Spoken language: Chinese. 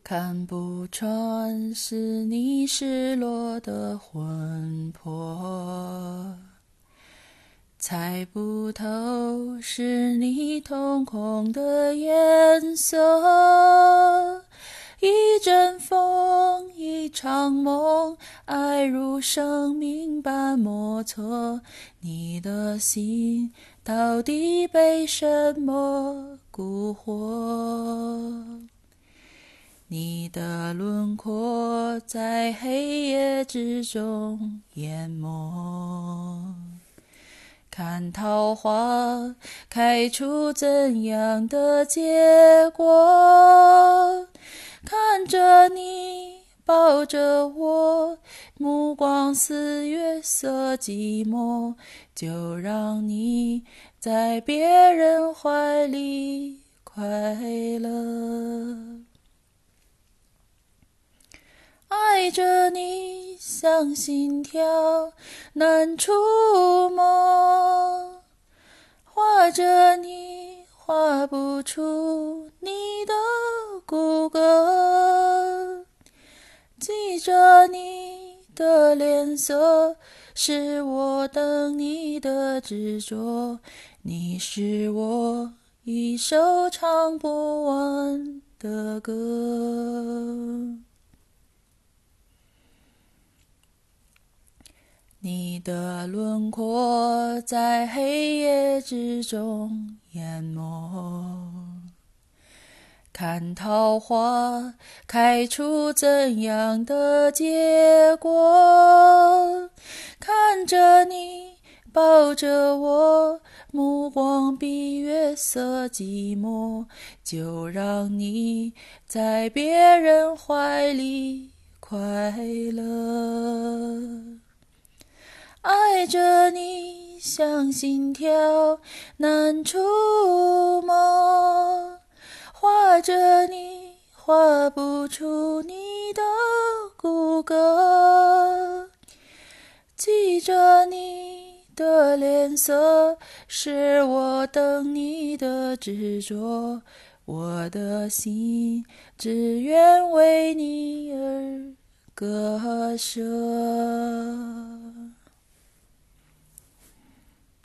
看不穿是你失落的魂魄，猜不透是你瞳孔的颜色。一阵风，一场梦，爱如生命般莫测。你的心到底被什么蛊惑？你的轮廓在黑夜之中淹没，看桃花开出怎样的结果？看着你抱着我，目光似月色寂寞，就让你在别人怀里快乐。爱着你像心跳难触摸，画着你画不出你的骨骼，记着你的脸色，是我等你的执着。你是我一首唱不完的歌。你的轮廓在黑夜之中淹没，看桃花开出怎样的结果？看着你抱着我，目光比月色寂寞，就让你在别人怀里快乐。爱着你像心跳难触摸，画着你画不出你的骨骼，记着你的脸色，是我等你的执着。我的心只愿为你而割舍。